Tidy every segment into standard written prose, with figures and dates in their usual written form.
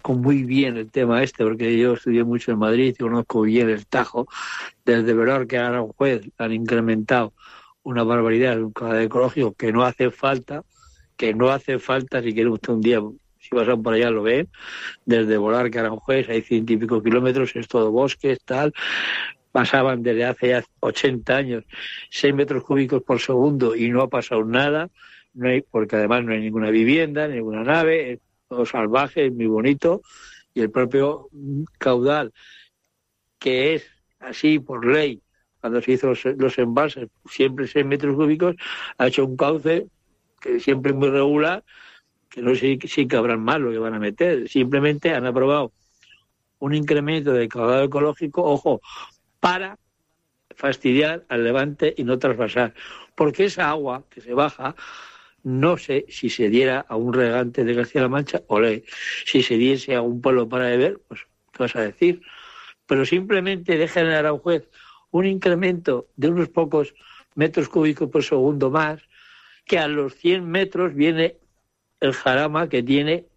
conozco muy bien el tema porque yo estudié mucho en Madrid y conozco bien el Tajo. Desde Velorca a Aranjuez han incrementado una barbaridad un caudal ecológico que no hace falta, si quiere usted un día, si pasan por allá lo ven, desde Velorca a Aranjuez hay 100 y pico kilómetros, es todo bosque, tal. Pasaban desde hace ya 80 años 6 metros cúbicos por segundo y no ha pasado nada, porque además no hay ninguna vivienda, ninguna nave, es todo salvaje, es muy bonito, y el propio caudal, que es así por ley, cuando se hizo los embalses, siempre 6 metros cúbicos, ha hecho un cauce que siempre es muy regular, que no sé si cabrán más lo que van a meter, simplemente han aprobado un incremento del caudal ecológico, ojo, para fastidiar al levante y no trasvasar, porque esa agua que se baja, no sé si se diera a un regante de Castilla-La Mancha o si se diese a un pueblo para beber, pues ¿qué vas a decir? Pero simplemente dejan en Aranjuez un incremento de unos pocos metros cúbicos por segundo más, que a los 100 metros viene el Jarama, que tiene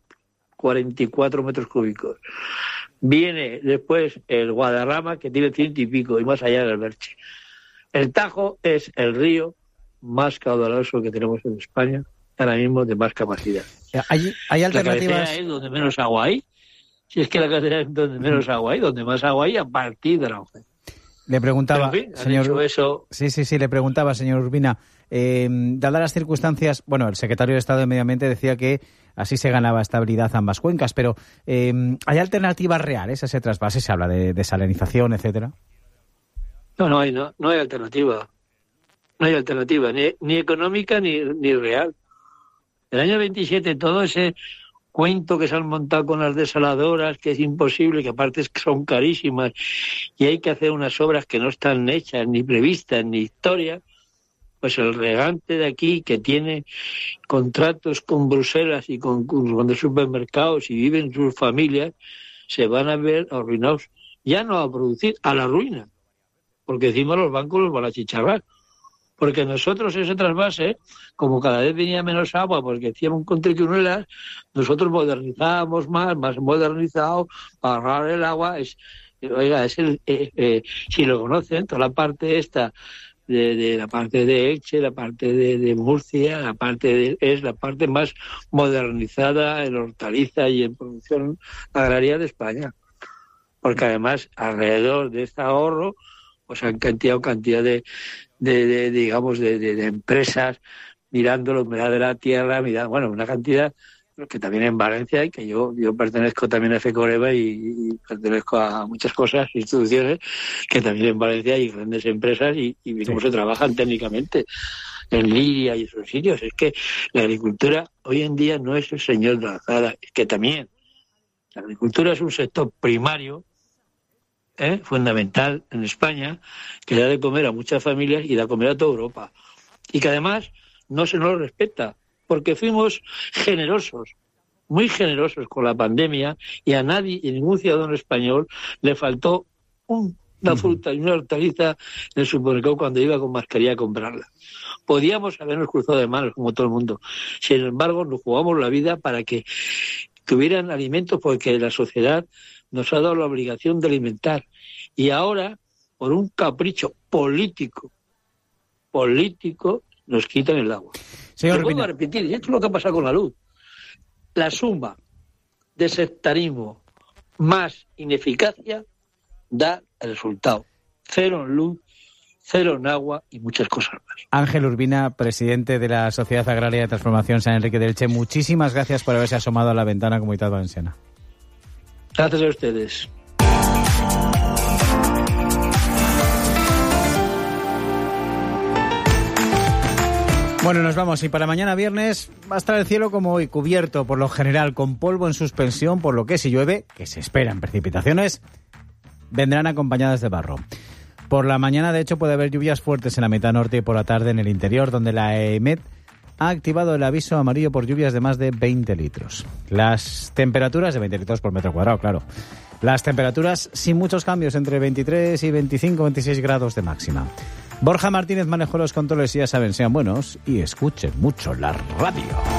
44 metros cúbicos. Viene después el Guadarrama, que tiene 100 y pico, y más allá del Berche. El Tajo es el río más caudaloso que tenemos en España, ahora mismo de más capacidad. ¿Hay alternativas? La cabecera es donde menos agua hay. Si es que la cabecera es donde menos agua hay, donde más agua hay a partir de Aranjuez. Le preguntaba, en fin, señor. Eso... Sí, le preguntaba, señor Urbina. Dadas las circunstancias, bueno, el secretario de Estado de Medio Ambiente decía que así se ganaba estabilidad ambas cuencas, pero ¿hay alternativas reales a ese trasvase? Se habla de desalinización, etcétera. No hay alternativa. No hay alternativa, ni económica ni real. El año 27, todo ese cuento que se han montado con las desaladoras, que es imposible, que aparte son carísimas, y hay que hacer unas obras que no están hechas, ni previstas, ni historia, pues el regante de aquí, que tiene contratos con Bruselas y con los supermercados y viven sus familias, se van a ver arruinados, ya no a producir, a la ruina, porque encima los bancos los van a chicharrar. Porque nosotros ese trasvase, como cada vez venía menos agua, porque hacíamos con triquiñuelas, nosotros modernizábamos más modernizado, para ahorrar el agua. Si lo conocen, toda la parte esta, de la parte de Elche, la parte de Murcia, es la parte más modernizada en hortaliza y en producción agraria de España. Porque además, alrededor de este ahorro, pues han cantidad de empresas mirando la humedad de la tierra, una cantidad que también en Valencia, y que yo pertenezco también a FECOREVA y pertenezco a muchas cosas, instituciones, que también en Valencia hay grandes empresas y cómo se trabajan técnicamente en Liria y esos sitios. Es que la agricultura hoy en día no es el señor de la azada, es que también la agricultura es un sector primario, fundamental en España, que da de comer a muchas familias y da de comer a toda Europa. Y que además no se nos respeta, porque fuimos generosos, muy generosos con la pandemia, y a nadie, y ningún ciudadano español, le faltó una fruta y una hortaliza en el supermercado cuando iba con mascarilla a comprarla. Podíamos habernos cruzado de manos como todo el mundo. Sin embargo, nos jugamos la vida para que tuvieran alimentos, porque la sociedad nos ha dado la obligación de alimentar. Y ahora, por un capricho político, nos quitan el agua. Señor Vuelvo a repetir, y esto es lo que ha pasado con la luz. La suma de sectarismo más ineficacia da el resultado. 0 en luz, 0 en agua y muchas cosas más. Ángel Urbina, presidente de la Sociedad Agraria de Transformación San Enrique de Elche, muchísimas gracias por haberse asomado a la ventana Comunitat Valenciana. Gracias a ustedes. Bueno, nos vamos. Y para mañana viernes va a estar el cielo como hoy, cubierto por lo general con polvo en suspensión, por lo que si llueve, que se esperan precipitaciones, vendrán acompañadas de barro. Por la mañana, de hecho, puede haber lluvias fuertes en la mitad norte y por la tarde en el interior, donde la EMET ha activado el aviso amarillo por lluvias de más de 20 litros. Las temperaturas de 20 litros por metro cuadrado, claro. Las temperaturas sin muchos cambios, entre 23 y 25, 26 grados de máxima. Borja Martínez manejó los controles y ya saben, sean buenos y escuchen mucho la radio.